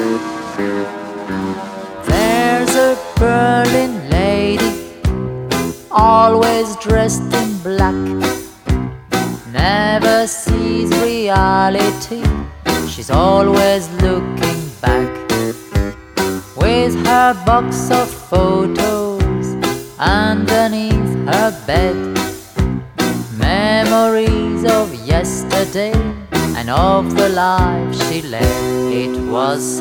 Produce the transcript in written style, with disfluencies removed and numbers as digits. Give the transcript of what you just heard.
There's a Berlin lady, always dressed in black, never sees reality, she's always looking back. With her box of photos underneath her bed, memories of yesterday and of the life she led. It was